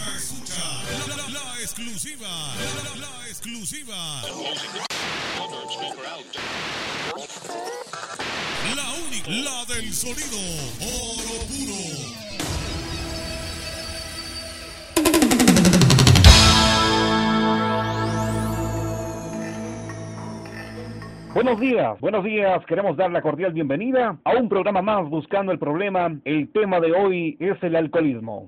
Escucha la exclusiva. La exclusiva. La única, la del sonido. Oro puro. Buenos días, queremos dar la cordial bienvenida a un programa más buscando el problema. El tema de hoy es el alcoholismo.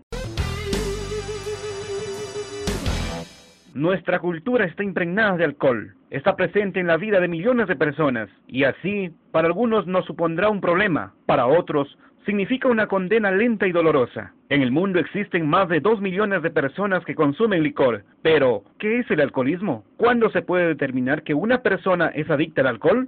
Nuestra cultura está impregnada de alcohol, está presente en la vida de millones de personas, y así, para algunos no supondrá un problema, para otros significa una condena lenta y dolorosa. En el mundo existen más de 2 millones de personas que consumen licor, pero ¿qué es el alcoholismo? ¿Cuándo se puede determinar que una persona es adicta al alcohol?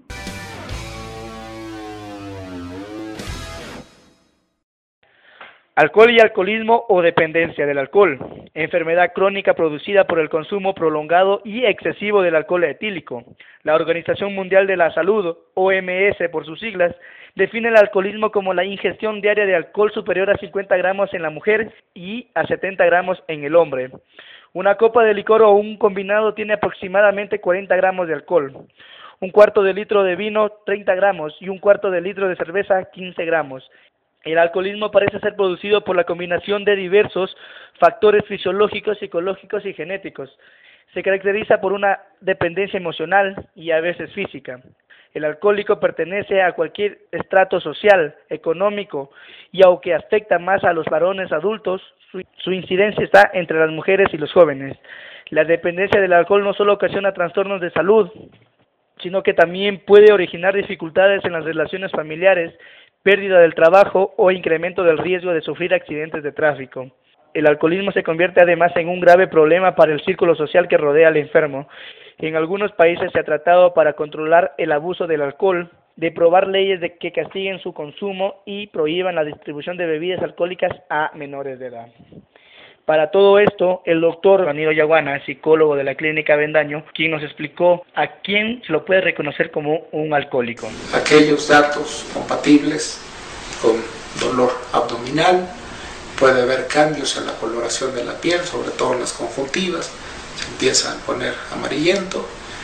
Alcohol y alcoholismo o dependencia del alcohol, enfermedad crónica producida por el consumo prolongado y excesivo del alcohol etílico. La Organización Mundial de la Salud, OMS por sus siglas, define el alcoholismo como la ingestión diaria de alcohol superior a 50 gramos en la mujer y a 70 gramos en el hombre. Una copa de licor o un combinado tiene aproximadamente 40 gramos de alcohol. Un cuarto de litro de vino, 30 gramos, y un cuarto de litro de cerveza, 15 gramos. El alcoholismo parece ser producido por la combinación de diversos factores fisiológicos, psicológicos y genéticos. Se caracteriza por una dependencia emocional y a veces física. El alcohólico pertenece a cualquier estrato social, económico, y aunque afecta más a los varones adultos, su incidencia está entre las mujeres y los jóvenes. La dependencia del alcohol no solo ocasiona trastornos de salud, sino que también puede originar dificultades en las relaciones familiares, pérdida del trabajo o incremento del riesgo de sufrir accidentes de tráfico. El alcoholismo se convierte además en un grave problema para el círculo social que rodea al enfermo. En algunos países se ha tratado para controlar el abuso del alcohol, de aprobar leyes que castiguen su consumo y prohíban la distribución de bebidas alcohólicas a menores de edad. Para todo esto, el doctor Danilo Yaguana, psicólogo de la Clínica Avendaño, quien nos explicó a quién se lo puede reconocer como un alcohólico. Aquellos datos compatibles con dolor abdominal, puede haber cambios en la coloración de la piel, sobre todo en las conjuntivas, se empieza a poner amarillento,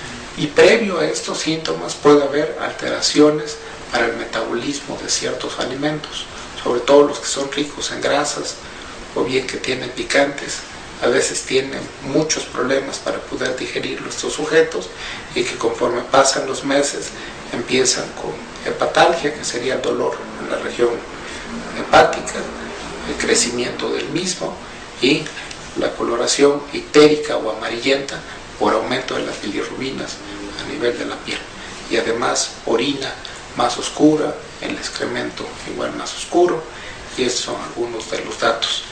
y previo a estos síntomas puede haber alteraciones para el metabolismo de ciertos alimentos, sobre todo los que son ricos en grasas, o bien que tienen picantes. A veces tienen muchos problemas para poder digerirlo estos sujetos, y que conforme pasan los meses empiezan con hepatalgia, que sería el dolor en la región hepática, el crecimiento del mismo y la coloración ictérica o amarillenta por aumento de las bilirrubinas a nivel de la piel, y además orina más oscura, el excremento igual más oscuro, y estos son algunos de los datos.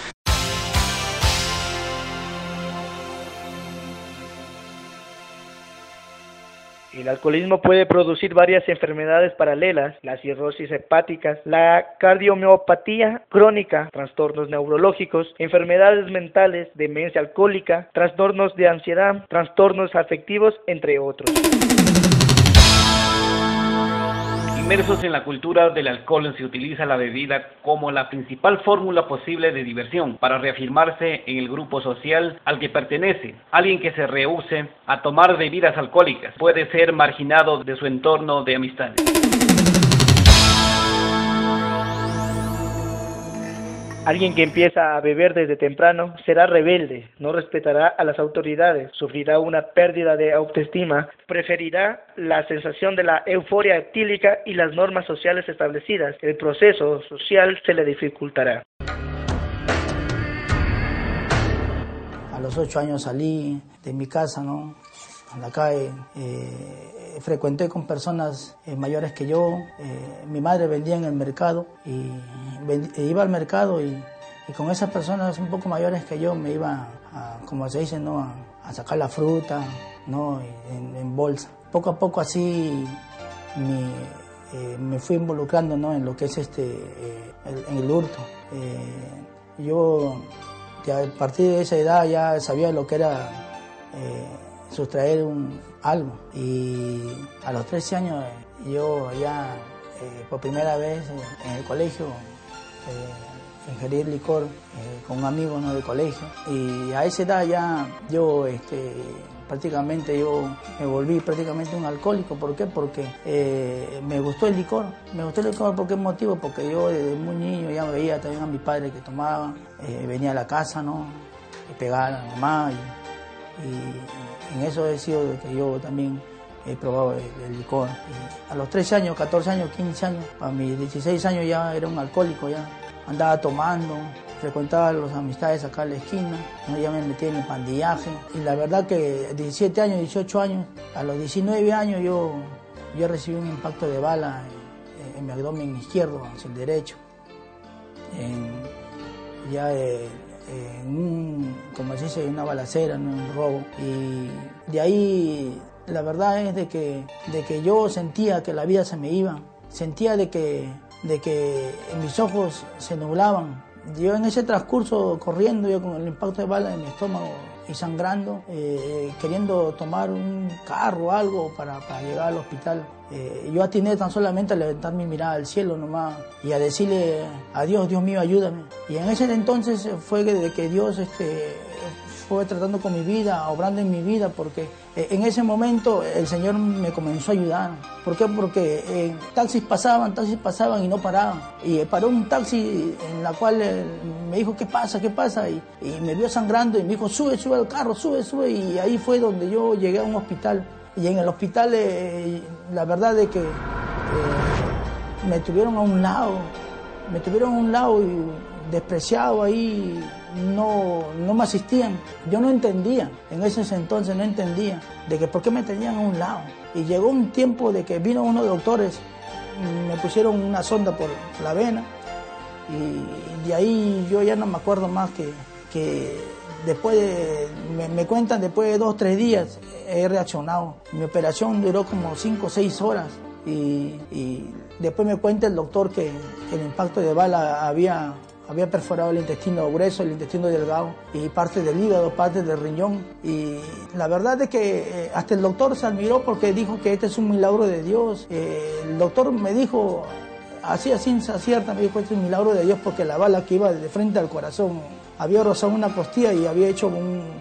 El alcoholismo puede producir varias enfermedades paralelas: la cirrosis hepática, la cardiomiopatía crónica, trastornos neurológicos, enfermedades mentales, demencia alcohólica, trastornos de ansiedad, trastornos afectivos, entre otros. Inmersos en la cultura del alcohol, se utiliza la bebida como la principal fórmula posible de diversión para reafirmarse en el grupo social al que pertenece. Alguien que se rehúse a tomar bebidas alcohólicas puede ser marginado de su entorno de amistades. Alguien que empieza a beber desde temprano será rebelde, no respetará a las autoridades, sufrirá una pérdida de autoestima, preferirá la sensación de la euforia etílica y las normas sociales establecidas. El proceso social se le dificultará. A los 8 años salí de mi casa, ¿no?, a la calle. Frecuenté con personas mayores que yo. Mi madre vendía en el mercado y iba al mercado y con esas personas un poco mayores que yo me iba a, como se dice, ¿no?, a sacar la fruta, ¿no?, en bolsa. Poco a poco así me fui involucrando, ¿no?, en lo que es en el hurto. Yo ya a partir de esa edad ya sabía lo que era sustraer algo, y a los 13 años yo ya por primera vez en el colegio ingerir licor con un amigo, ¿no?, de colegio. Y a esa edad ya yo prácticamente yo me volví prácticamente un alcohólico. ¿Por qué? Porque me gustó el licor. Me gustó el licor, ¿por qué motivo? Porque yo desde muy niño ya veía también a mi padre que tomaba, venía a la casa, ¿no?, y pegaba a la mamá. Y en eso he sido de que yo también he probado el licor. Y a los 13 años, 14 años, 15 años, a mis 16 años ya era un alcohólico, ya andaba tomando, frecuentaba las amistades acá en la esquina, ¿no? Ya me metí en el pandillaje. Y la verdad que 17 años, 18 años, a los 19 años yo recibí un impacto de bala en mi abdomen izquierdo, hacia el derecho. Como se dice, una balacera, ¿no?, un robo. Y de ahí la verdad es de que yo sentía que la vida se me iba, sentía de que mis ojos se nublaban. Yo en ese transcurso corriendo, yo con el impacto de bala en mi estómago y sangrando, queriendo tomar un carro o algo para llegar al hospital. Yo atiné tan solamente a levantar mi mirada al cielo nomás y a decirle a Dios, Dios mío, ayúdame. Y en ese entonces fue de que Dios fue tratando con mi vida, obrando en mi vida, porque en ese momento el Señor me comenzó a ayudar. ¿Por qué? Porque taxis pasaban y no paraban. Y paró un taxi en la cual me dijo, ¿qué pasa? ¿Qué pasa? Y me vio sangrando y me dijo, sube al carro, sube. Y ahí fue donde yo llegué a un hospital. Y en el hospital, la verdad es que me tuvieron a un lado y despreciado ahí, no me asistían. Yo no entendía, en ese entonces no entendía de que por qué me tenían a un lado. Y llegó un tiempo de que vino unos doctores, me pusieron una sonda por la vena y de ahí yo ya no me acuerdo más que después me cuentan, después de 2 o 3 días he reaccionado. Mi operación duró como 5 o 6 horas y después me cuenta el doctor que el impacto de bala había perforado el intestino grueso, el intestino delgado y parte del hígado, parte del riñón. Y la verdad es que hasta el doctor se admiró porque dijo que este es un milagro de Dios. El doctor me dijo, así cierta, me dijo, este es un milagro de Dios porque la bala que iba de frente al corazón había rozado una costilla y había hecho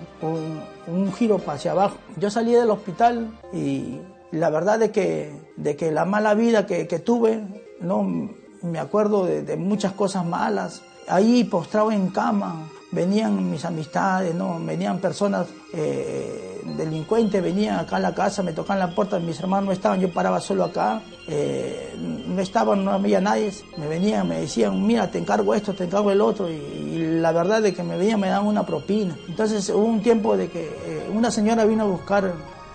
un giro hacia abajo. Yo salí del hospital y la verdad es que la mala vida que tuve, no me acuerdo de muchas cosas malas. Ahí postrado en cama, venían mis amistades, ¿no? Venían personas delincuentes, venían acá a la casa, me tocaban la puerta, mis hermanos no estaban, yo paraba solo acá, no había nadie, me venían, me decían, mira, te encargo esto, te encargo el otro, y la verdad es que me venían, me daban una propina. Entonces hubo un tiempo de que una señora vino a buscar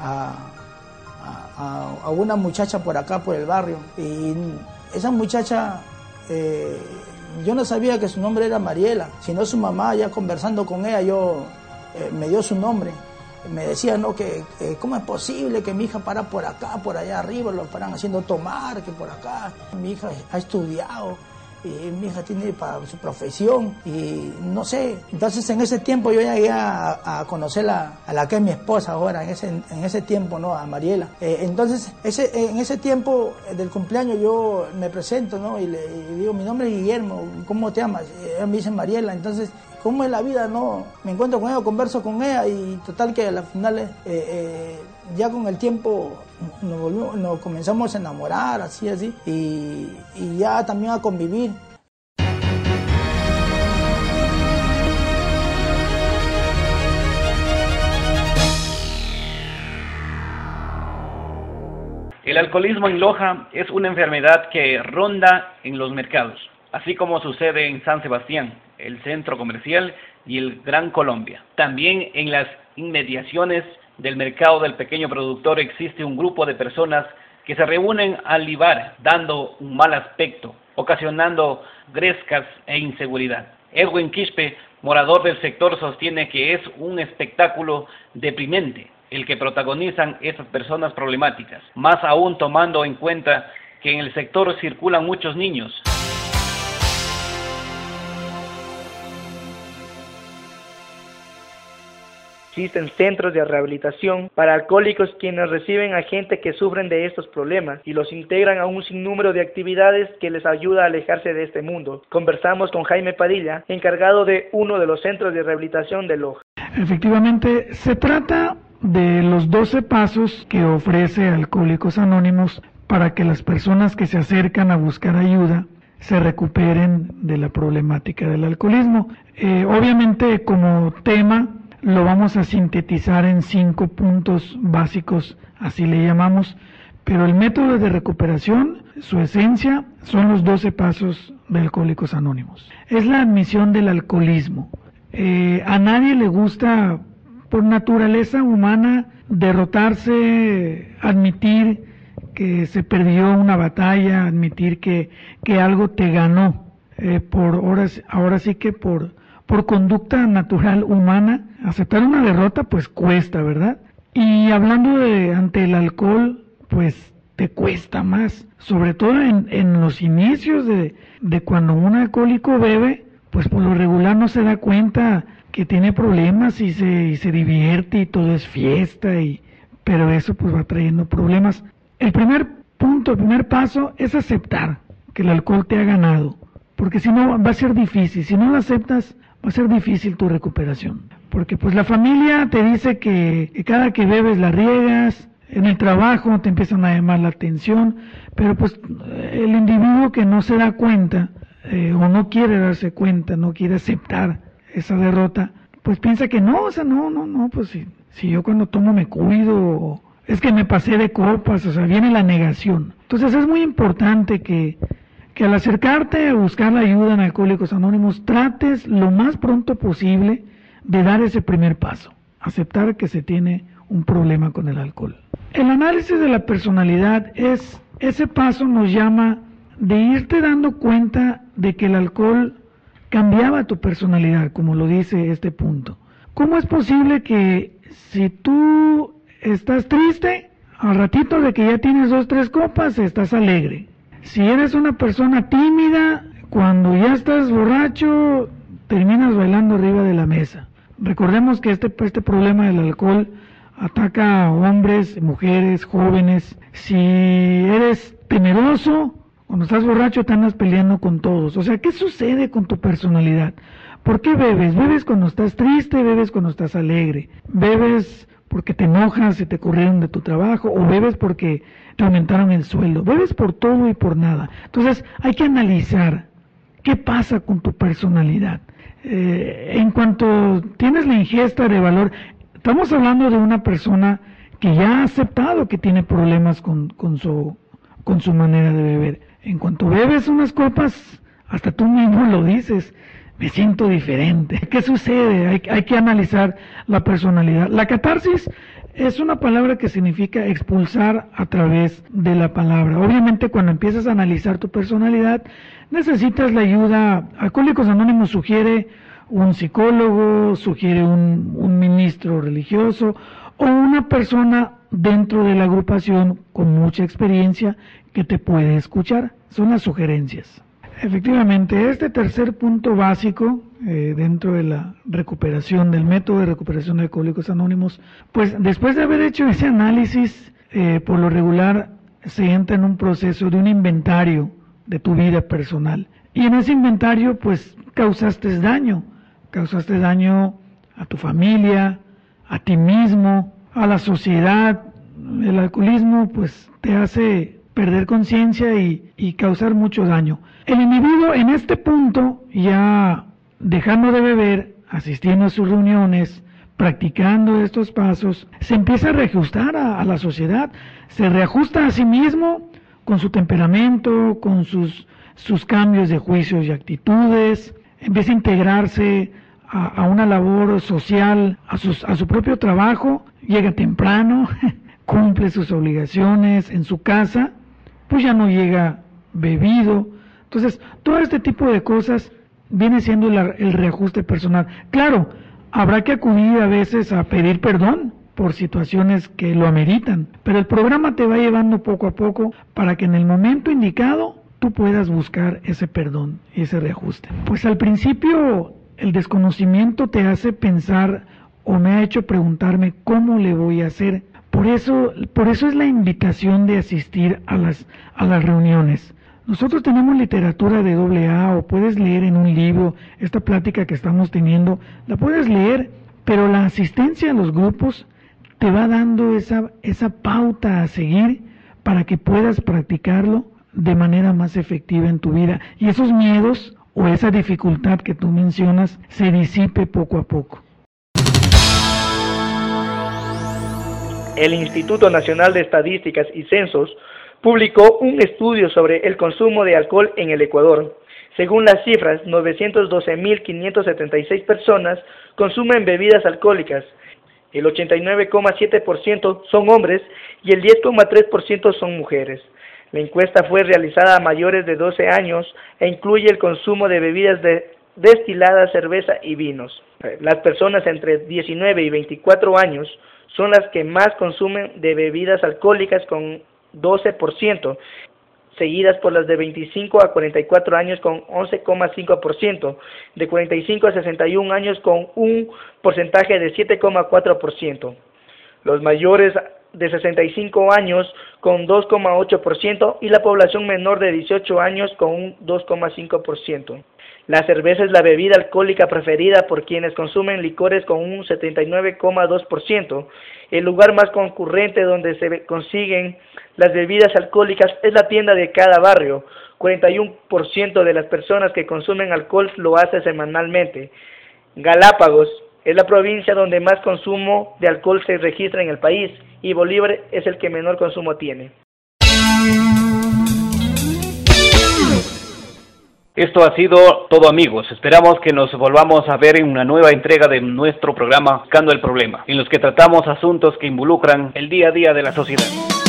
a una muchacha por acá, por el barrio, y esa muchacha, yo no sabía que su nombre era Mariela, sino su mamá, ya conversando con ella, me dio su nombre. Me decía, no, que cómo es posible que mi hija para por acá, por allá arriba, lo paran haciendo tomar, que por acá. Mi hija ha estudiado, y mi hija tiene para su profesión, y no sé. Entonces en ese tiempo yo llegué a conocer a la que es mi esposa ahora, en ese tiempo, ¿no?, a Mariela. Entonces en ese tiempo del cumpleaños yo me presento, ¿no?, y le digo, mi nombre es Guillermo, ¿cómo te llamas? Ella me dice Mariela. Entonces, ¿cómo es la vida? No, me encuentro con ella, converso con ella, y total que a la final ya con el tiempo nos comenzamos a enamorar, así, y ya también a convivir. El alcoholismo en Loja es una enfermedad que ronda en los mercados, así como sucede en San Sebastián, el centro comercial y el Gran Colombia. También en las inmediaciones del mercado del pequeño productor existe un grupo de personas que se reúnen al libar, dando un mal aspecto, ocasionando grescas e inseguridad. Edwin Quispe, morador del sector, sostiene que es un espectáculo deprimente el que protagonizan esas personas problemáticas, más aún tomando en cuenta que en el sector circulan muchos niños. Existen centros de rehabilitación para alcohólicos quienes reciben a gente que sufren de estos problemas y los integran a un sinnúmero de actividades que les ayuda a alejarse de este mundo. Conversamos con Jaime Padilla, encargado de uno de los centros de rehabilitación de Loja. Efectivamente, se trata de los 12 pasos que ofrece Alcohólicos Anónimos para que las personas que se acercan a buscar ayuda se recuperen de la problemática del alcoholismo. Obviamente, como tema, lo vamos a sintetizar en 5 puntos básicos, así le llamamos, pero el método de recuperación, su esencia, son los 12 pasos de Alcohólicos Anónimos. Es la admisión del alcoholismo. A nadie le gusta, por naturaleza humana, derrotarse, admitir que se perdió una batalla, admitir que algo te ganó, ahora sí que por conducta natural humana. Aceptar una derrota pues cuesta, ¿verdad? Y hablando ante el alcohol, pues te cuesta más, sobre todo en los inicios de cuando un alcohólico bebe, pues por lo regular no se da cuenta que tiene problemas y se divierte y todo es fiesta, pero eso pues va trayendo problemas. El primer punto, el primer paso es aceptar que el alcohol te ha ganado, porque si no va a ser difícil, si no lo aceptas va a ser difícil tu recuperación, porque pues la familia te dice que cada que bebes la riegas, en el trabajo te empiezan a llamar la atención, pero pues el individuo que no se da cuenta o no quiere darse cuenta, no quiere aceptar esa derrota, pues piensa que no, pues si yo cuando tomo me cuido, es que me pasé de copas, viene la negación. Entonces es muy importante que al acercarte a buscar la ayuda en Alcohólicos Anónimos, trates lo más pronto posible de dar ese primer paso, aceptar que se tiene un problema con el alcohol. El análisis de la personalidad ese paso nos llama de irte dando cuenta de que el alcohol cambiaba tu personalidad, como lo dice este punto. ¿Cómo es posible que si tú estás triste, al ratito de que ya tienes 2 o 3 copas, estás alegre? Si eres una persona tímida, cuando ya estás borracho, terminas bailando arriba de la mesa. Recordemos que este problema del alcohol ataca a hombres, mujeres, jóvenes. Si eres temeroso, cuando estás borracho te andas peleando con todos. O sea, ¿qué sucede con tu personalidad? ¿Por qué bebes? ¿Bebes cuando estás triste? ¿Bebes cuando estás alegre? ¿Bebes porque te enojas y te corrieron de tu trabajo? ¿O bebes porque te aumentaron el sueldo? Bebes por todo y por nada. Entonces hay que analizar qué pasa con tu personalidad. En cuanto tienes la ingesta de valor, estamos hablando de una persona que ya ha aceptado que tiene problemas con su manera de beber. En cuanto bebes unas copas, hasta tú mismo lo dices, me siento diferente. ¿Qué sucede? Hay que analizar la personalidad. La catarsis es una palabra que significa expulsar a través de la palabra. Obviamente cuando empiezas a analizar tu personalidad, necesitas la ayuda. Alcohólicos Anónimos sugiere un psicólogo, sugiere un ministro religioso o una persona dentro de la agrupación con mucha experiencia que te puede escuchar. Son las sugerencias. Efectivamente, este tercer punto básico dentro de la recuperación, del método de recuperación de Alcohólicos Anónimos, pues después de haber hecho ese análisis, por lo regular se entra en un proceso de un inventario de tu vida personal. Y en ese inventario, pues causaste daño a tu familia, a ti mismo, a la sociedad. El alcoholismo pues te hace perder conciencia y causar mucho daño. El individuo en este punto, ya dejando de beber, asistiendo a sus reuniones, practicando estos pasos, se empieza a reajustar a la sociedad, se reajusta a sí mismo con su temperamento, con sus cambios de juicios y actitudes, empieza a integrarse a una labor social, a su propio trabajo, llega temprano, cumple sus obligaciones en su casa, pues ya no llega bebido. Entonces, todo este tipo de cosas viene siendo el reajuste personal. Claro, habrá que acudir a veces a pedir perdón por situaciones que lo ameritan, pero el programa te va llevando poco a poco para que en el momento indicado tú puedas buscar ese perdón y ese reajuste. Pues al principio el desconocimiento te hace pensar o me ha hecho preguntarme cómo le voy a hacer. Por eso es la invitación de asistir a las reuniones. Nosotros tenemos literatura de AA, o puedes leer en un libro, esta plática que estamos teniendo, la puedes leer, pero la asistencia a los grupos te va dando esa pauta a seguir para que puedas practicarlo de manera más efectiva en tu vida, y esos miedos o esa dificultad que tú mencionas se disipe poco a poco. El Instituto Nacional de Estadísticas y Censos publicó un estudio sobre el consumo de alcohol en el Ecuador. Según las cifras, 912.576 personas consumen bebidas alcohólicas. El 89,7% son hombres y el 10,3% son mujeres. La encuesta fue realizada a mayores de 12 años e incluye el consumo de bebidas destiladas, cerveza y vinos. Las personas entre 19 y 24 años son las que más consumen de bebidas alcohólicas con 12%, seguidas por las de 25 a 44 años con 11,5%, de 45 a 61 años con un porcentaje de 7,4%, los mayores de 65 años con 2,8% y la población menor de 18 años con un 2,5%. La cerveza es la bebida alcohólica preferida por quienes consumen licores con un 79,2%. El lugar más concurrente donde se consiguen las bebidas alcohólicas es la tienda de cada barrio. 41% de las personas que consumen alcohol lo hace semanalmente. Galápagos es la provincia donde más consumo de alcohol se registra en el país y Bolívar es el que menor consumo tiene. Esto ha sido todo, amigos. Esperamos que nos volvamos a ver en una nueva entrega de nuestro programa Buscando el Problema, en los que tratamos asuntos que involucran el día a día de la sociedad.